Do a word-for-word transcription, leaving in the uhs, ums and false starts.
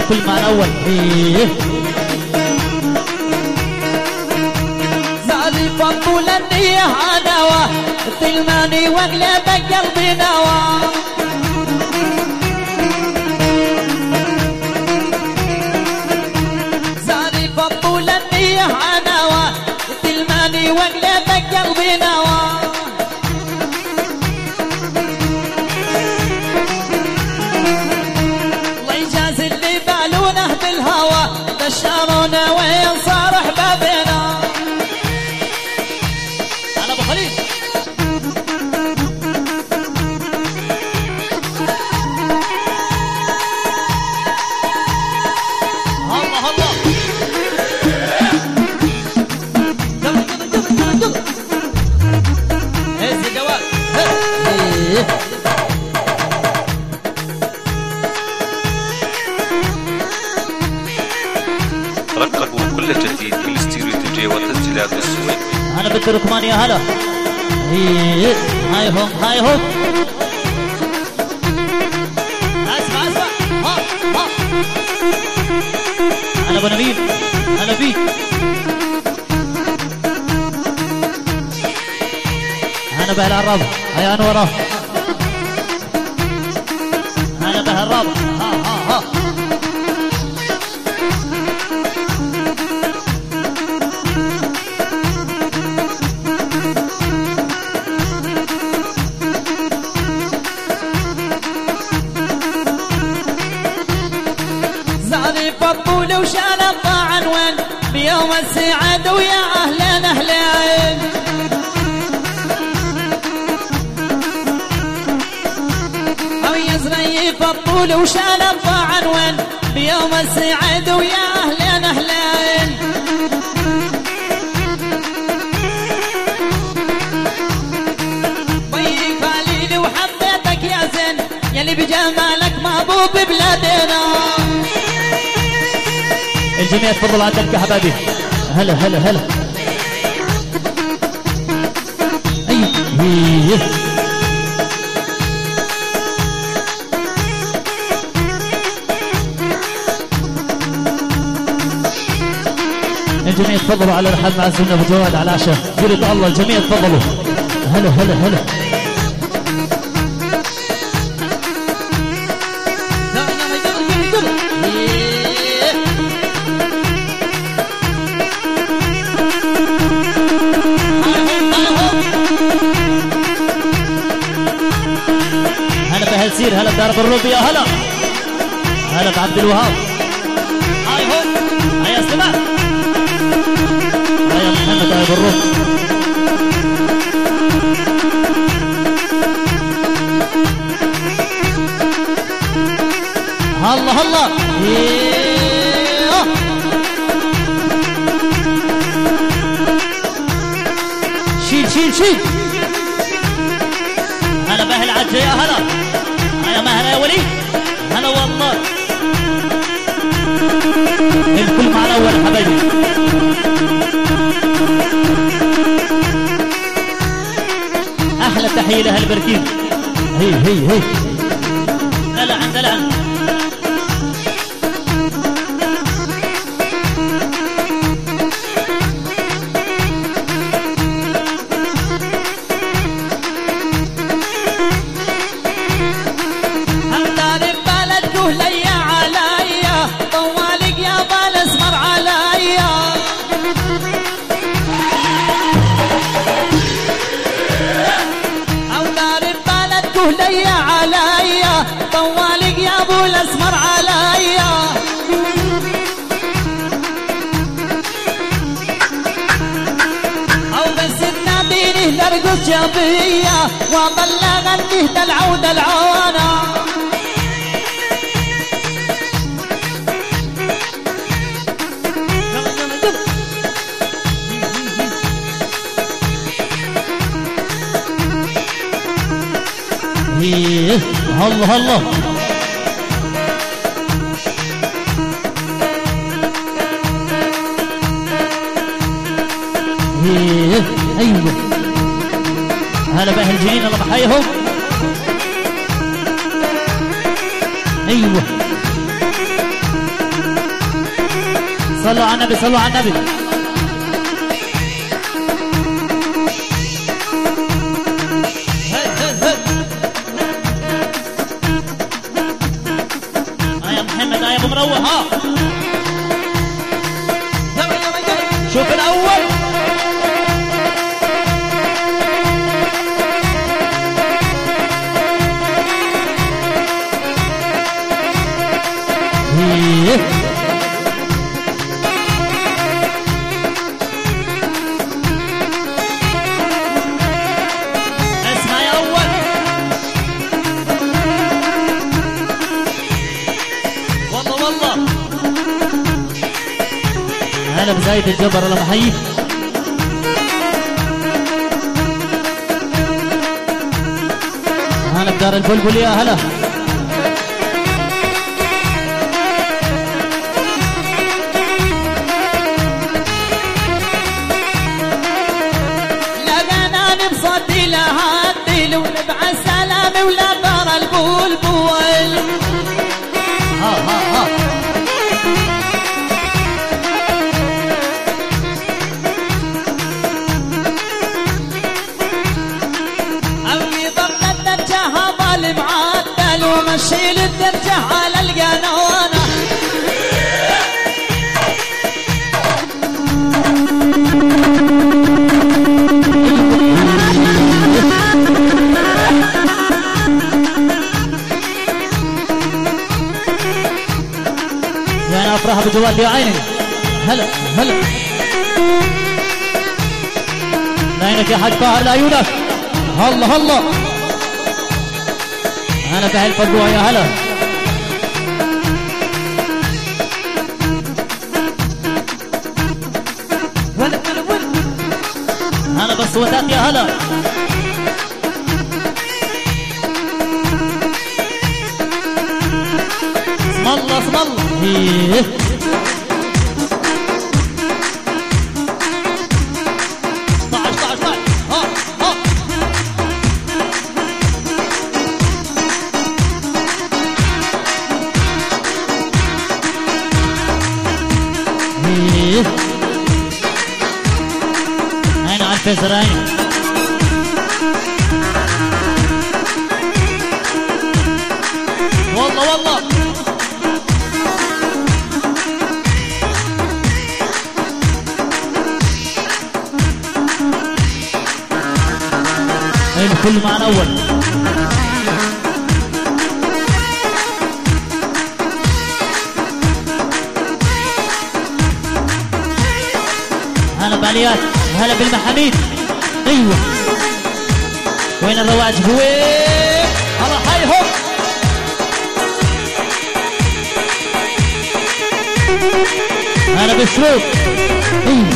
الكل مع الاول. ايه زادي فضول النية عداوة تلماني واغلبك قلبي نوى. زادي فضول النية عداوة تلماني واغلبك قلبي نوى. بالهوى دشرونا وين صار احبابنا. انا ابو خليل الله الله يلا يلا يلا يلا هز الجوال. رقبوا كل جديد من الاستديو دي وتسجيلات السويد. انا بدي ركمان يا هلا. هاي هم هاي هم اسمع اسمع ها ها انا ابو نبيل انا بيك. انا بهالعراب هيا انا وراه. انا بهالراب ها ها ها فضول وشان الطاعن وين بيوم السعادة ويا أهلين أهلين. أو يزري فضول وشان الطاعن وين بيوم السعادة ويا أهلين أهلين. طيب خليلي وحبيتك يا زين يلي بجمالك محبوب بلادنا. الجميع تفضل عندك يا حبايبي. هلا هلا هلا. اي الجميع تفضلوا على رحاب معزونا ابو جواد على العشاء. جرة الله الجميع تفضلوا. هلا هلا هلا. هلا بهالسير هلا بدار بالروبي يا هلا. هلا بعبد الوهاب. هاي هو هيا استمع. هيا محمد هاي بالروب. هلا هلا. شيل شيل شيل. هلا بأهل عجة يا هلا. هيا مهلا يا وليد. هلا والله. الكل مع الأول حبايبي. أحلى تحية لأهل بركين. هي هي هي. دلعن دلعن. لي عليا طوالق يا ابو الاسمر عليا. او بس تناديني لرقص جابيه واظل اغنيه دلعه دلعونه. الله الله. ايوه هلا باهل جنين الله بحيهم. ايوه صلوا على النبي صلوا على النبي. هي هي هي. ها يا محمد ها يا ابو مروه ها. يلا يلا يلا شوف الاول. ايه اسمع يا اول. والله والله هلا بزايد الجبر الله محييك. هلا بدار البلبل يا هلا. بصدي لها الديل ونبع سلامي ولا دار البلبل. ها ها ها عمي ضمن الدرجة هذا المعدل ومشي للدرجة على القنوانة. يعني افرح بجواد يا عيني. هلا هلا لعينك يا حاج طاهر لعيونك. هلا هلا انا بهي الفضوة يا هلا. ولا ولا ولا هلا بالصوتات يا هلا. اسم الله اسم الله. ايه طعش طعش طعش. ها ها ايه عين على الفيزر عين. والله والله الكل معنا اول. هلا بعليات هلا بالمحاميد. ايوه وين الرواج وين. هلا حيهم. هلا بالشروق. ايوه